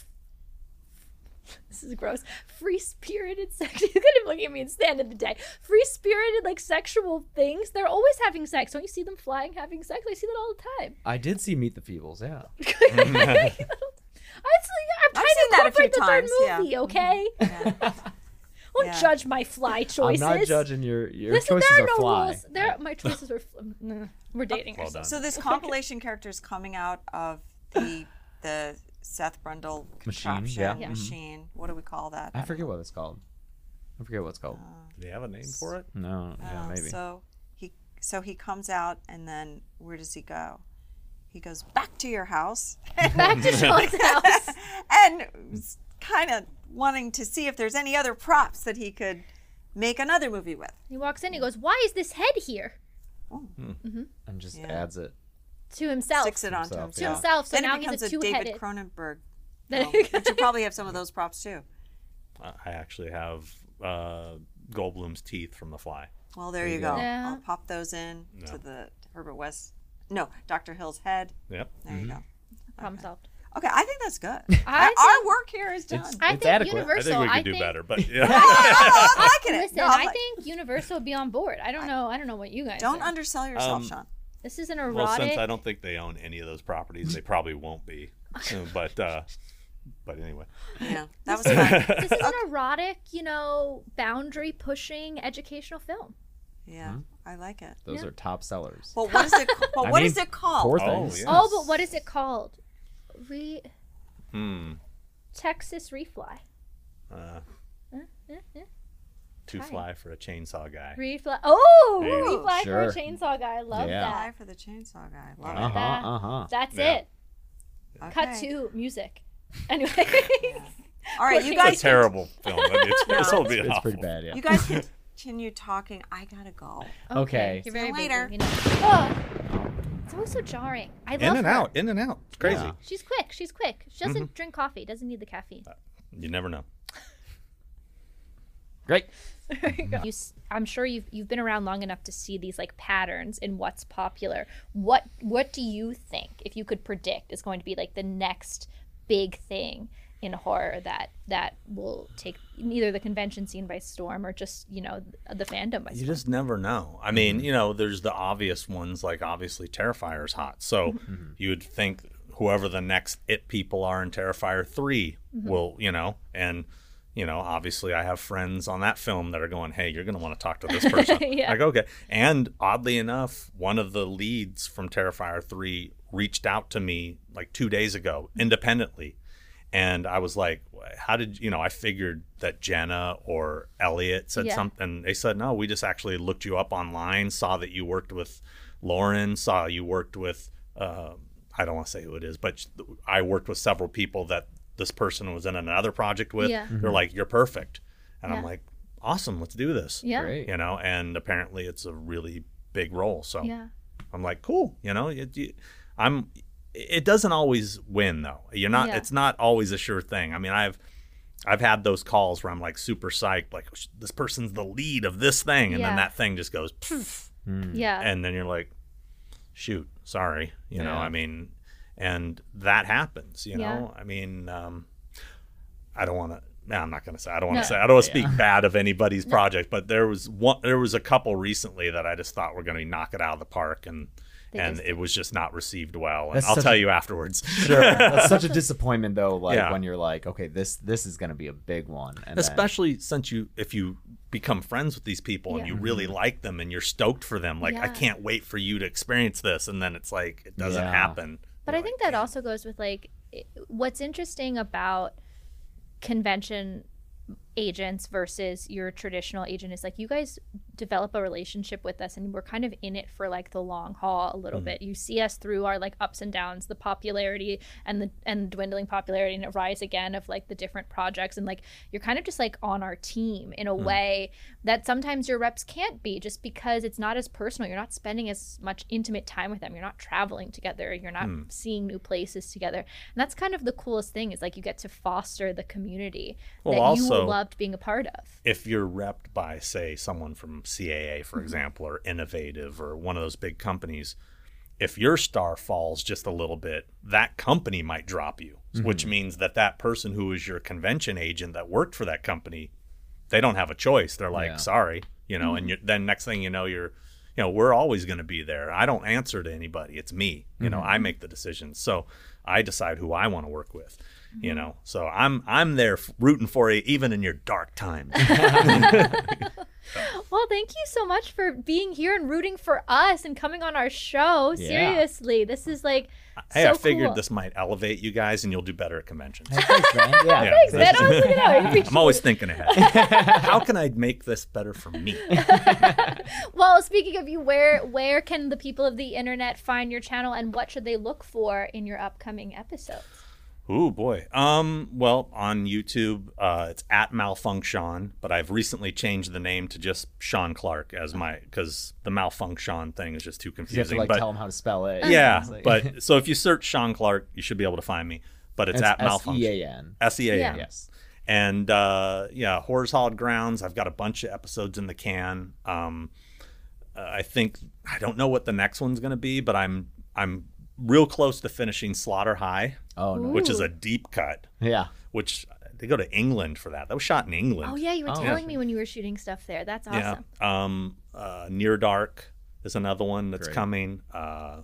This is gross. Free spirited sex. You're gonna look at me and stand in the day. Free spirited like sexual things. They're always having sex. Don't you see them flying, having sex? I see that all the time. I did see Meet the Feebles, yeah. I I'm I've trying seen to that a few incorporate the third times, yeah. movie, okay? Yeah. Don't Yeah. judge my fly choices. I'm not judging your your Listen, choices there are are no fly. rules. There, my choices are. fl- mm, We're dating Well ourselves. done. So this compilation character is coming out of the the Seth Brundle Machine, contraption yeah. Yeah. machine. What do we call that? I forget what it's called. I forget what it's called. Do you have a name for it? No, yeah, Uh, maybe. So he so he comes out, and then where does he go? He goes back to your house, Back to Sean's house. and kind of wanting to see if there's any other props that he could make another movie with. He walks in. He goes, "Why is this head here?" And just Yeah. adds it. To himself. Sticks it onto Himself, himself. To himself. So then now it he's becomes a a, two-headed. David Cronenberg. There film, you go. but you probably have some of those props too. I actually have uh, Goldblum's teeth from The Fly. Well, there There you you go. go. Yeah. I'll pop those in Yeah. to the Herbert West No, Doctor Hill's head. Yep. There you go. Problem solved. Okay, I think that's good. I Our- Our think- work here is done. It's- I It's think adequate. I I Universal. think we could I do think, better, but yeah. Oh, I'm liking it. Listen, No, I'm I like- think Universal would be on board. I don't know. I don't know what you guys Don't think. undersell yourself, Um, Sean. This is an Well, erotic. since I don't think they own any of those properties, they probably won't be. Uh, but uh, but anyway. Yeah, that was fun. this is an erotic, you know, boundary pushing educational film. Yeah, I like it. Those Yeah. are top sellers. Well, what is it? Well, I what mean, is it called? Poor Oh, things. yeah. Oh, but what is it called? Re Hmm. Texas Refly. Uh, Uh, uh, uh. too Fine. fly for a chainsaw guy. Refly. Oh, There you Refly go. for a Sure. chainsaw guy. I love Yeah. Fly that. for the chainsaw guy. Love Uh it. huh. Uh huh. That's Yeah. it. Okay. Cut to music. Anyway. All right, you It's It's guys. a terrible film. I mean, it's, this will be It's awful. pretty bad. Yeah. You guys continue talking. I gotta go. Okay. You're See you very later. busy, you know. Oh, it's always so jarring. I love In and her. out, in and out. It's crazy. Yeah. She's quick. She's quick. She doesn't Mm-hmm. drink coffee. Doesn't need the caffeine. You never know. Great. You, s- I'm sure you've you've been around long enough to see these like patterns in what's popular. What what do you think, if you could predict, is going to be like the next big thing in horror that that will take either the convention scene by storm or just, you know, the fandom by You storm? just never know. I mean, you know, there's the obvious ones, like obviously Terrifier's hot. So you would think whoever the next it people are in Terrifier three will, you know, and you know, obviously I have friends on that film that are going, hey, you're going to want to talk to this person. Yeah. Like, okay. And oddly enough, one of the leads from Terrifier three reached out to me like two days ago independently. And I was like, how did, you know, I figured that Jenna or Elliot said Yeah. something. They said, no, we just actually looked you up online, saw that you worked with Lauren, saw you worked with, uh, I don't want to say who it is, but I worked with several people that this person was in another project with. Yeah. They're like, you're perfect. And I'm Yeah. like, awesome, let's do this. Yeah. Great. You know, and apparently it's a really big role. So Yeah. I'm like, cool. You know, it, you, I'm, it doesn't always win though. You're not, Yeah. it's not always a sure thing. I mean, I've, I've had those calls where I'm like super psyched, like this person's the lead of this thing. And Yeah. then that thing just goes, poof, Yeah. and then you're like, shoot, sorry. You know, Yeah. I mean, and that happens, you Yeah. know, I mean, um, I don't want to, no, I'm not going to say, I don't want to No. say, I don't want to speak bad of anybody's project, but there was one, there was a couple recently that I just thought were going to knock it out of the park, and, They and just- it was just not received well. And That's I'll such tell a- you afterwards. Sure. That's such a disappointment though, like Yeah. when you're like, okay, this this is gonna be a big one. And then- Especially since you, if you become friends with these people and Yeah. you really like them and you're stoked for them, like, I Yeah. can't wait for you to experience this. And then it's like, it doesn't Yeah. happen. But You're I think like, that also goes with like i- what's interesting about convention agents versus your traditional agent is like you guys develop a relationship with us and we're kind of in it for like the long haul a little bit. You see us through our like ups and downs, the popularity and the and dwindling popularity and a rise again of like the different projects, and like you're kind of just like on our team in a way that sometimes your reps can't be, just because it's not as personal. You're not spending as much intimate time with them. You're not traveling together. You're not seeing new places together. And that's kind of the coolest thing, is like you get to foster the community Well, that also- you loved being a part of. if you're repped by, say, someone from C A A, for example, or Innovative or one of those big companies, if your star falls just a little bit, that company might drop you, which means that that person who is your convention agent that worked for that company, they don't have a choice. They're like, Yeah. sorry, you know, and you then next thing you know, you're, you know, we're always going to be there. I don't answer to anybody. It's me. You know, I make the decisions. So I decide who I want to work with. You know, so I'm I'm there f- rooting for you even in your dark times. Well, thank you so much for being here and rooting for us and coming on our show. Yeah. Seriously, this is like Hey, so I figured cool. this might elevate you guys, and you'll do better at conventions. Hey, thanks, man. Yeah. Yeah. Thanks, man. I was looking out. I appreciate I'm always thinking ahead. How can I make this better for me? Well, speaking of you, where where can the people of the internet find your channel, and what should they look for in your upcoming episodes? Ooh, boy. Um, well, on YouTube, uh, it's at Malfunction, but I've recently changed the name to just Sean Clark as my, because the Malfunction thing is just too You have to confusing. like but tell them how to spell it. yeah, It's like- but so if you search Sean Clark, you should be able to find me. But it's, it's at S Malfunction. E A N. S E A N. Yeah. Yes. And uh, yeah, Horror's Hallowed Grounds. I've got a bunch of episodes in the can. Um, uh, I think I don't know what the next one's going to be, but I'm I'm real close to finishing Slaughter High, Oh no. which is Ooh. a deep cut, Yeah. which they go to England for that. That was shot in England. Oh yeah, you were Oh. telling me when you were shooting stuff there. That's awesome. Yeah. Um, uh, Near Dark is another one that's Great. coming. Uh,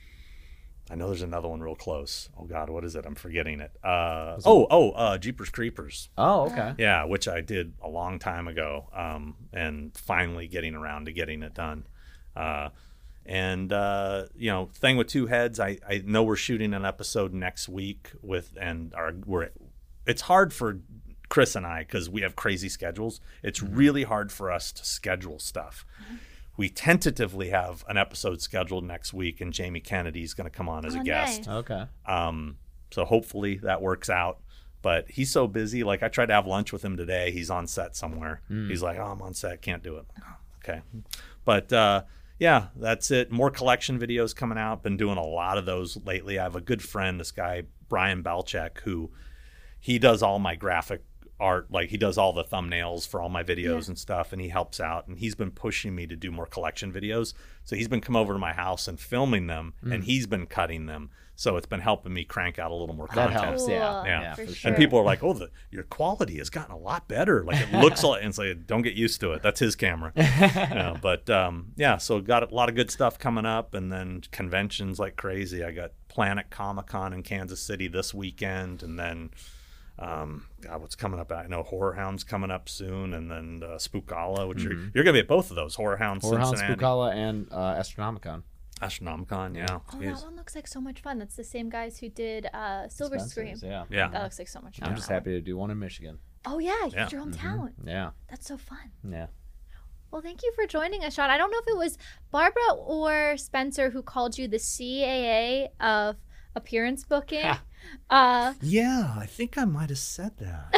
I know there's another one real close. Oh God, what is it? I'm forgetting it. Uh, oh, oh, uh, Jeepers Creepers. Oh, okay. Yeah, which I did a long time ago, um, and finally getting around to getting it done. Uh, and uh, you know, thing with two heads. I, I know we're shooting an episode next week with, and our we're. It's hard for Chris and I because we have crazy schedules. It's really hard for us to schedule stuff. We tentatively have an episode scheduled next week, and Jamie Kennedy is going to come on as Oh, a guest. nice. Okay. Um, so hopefully that works out. But he's so busy. Like I tried to have lunch with him today. He's on set somewhere. He's like, "Oh, I'm on set. Can't do it." Oh, okay. But uh, yeah, that's it. More collection videos coming out. Been doing a lot of those lately. I have a good friend, this guy Brian Balchek, who he does all my graphic art. Like he does all the thumbnails for all my videos Yeah. and stuff, and he helps out. And he's been pushing me to do more collection videos. So he's been come over to my house and filming them, and he's been cutting them. So it's been helping me crank out a little more That content. helps. Cool. Yeah. Yeah. for for sure. And people are like, "Oh, the, your quality has gotten a lot better. Like it looks like." And it's like, "Don't get used to it. That's his camera." You know, but um, yeah, so got a lot of good stuff coming up, and then conventions like crazy. I got Planet Comic Con in Kansas City this weekend, and then um, God, what's coming up? I know Horror Hound's coming up soon, and then uh, Spookala, which you're, you're gonna be at both of those. Horror Hound, Horror Hound, Cincinnati, Spookala, and uh, Astronomicon. Astronomicon. Yeah, Oh, Jeez. that one looks like so much fun. That's the same guys who did uh, Silver Spencer's, Scream. Yeah. yeah. That looks like so much fun. I'm just happy to do one in Michigan. Oh yeah, you Yeah. did your hometown. Yeah. That's so fun. Yeah. Well, thank you for joining us, Sean. I don't know if it was Barbara or Spencer who called you the C A A of appearance booking. uh, Yeah, I think I might have said that.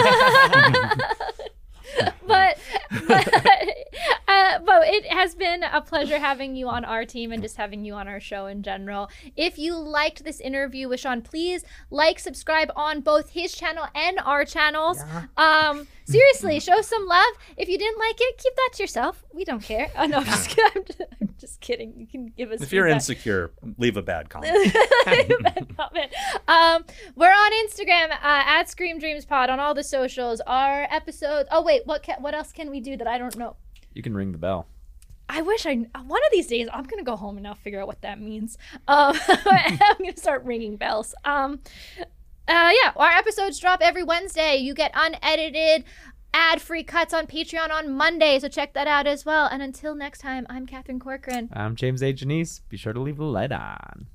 but but, uh, but it has been a pleasure having you on our team and just having you on our show in general. If you liked this interview with Sean, please like, subscribe on both his channel and our channels. Um, seriously, show some love. If you didn't like it, keep that to yourself. We don't care. Oh, no, I'm just, kidding. I'm just, I'm just kidding. You can give us If you're feedback. insecure, leave a bad comment. Bad comment. Um, we're on Instagram uh, at Scream Dreams Pod on all the socials. Our episodes. Oh wait, what ca- what else can we do that I don't know? You can ring the bell. I wish I one of these days I'm gonna go home and I'll figure out what that means. Um, I'm gonna start ringing bells. Um, uh, yeah, our episodes drop every Wednesday. You get unedited, ad-free cuts on Patreon on Monday, so check that out as well. And until next time, I'm Catherine Corcoran. I'm James A. Janice. Be sure to leave the light on.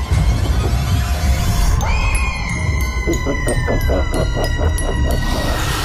Thank you.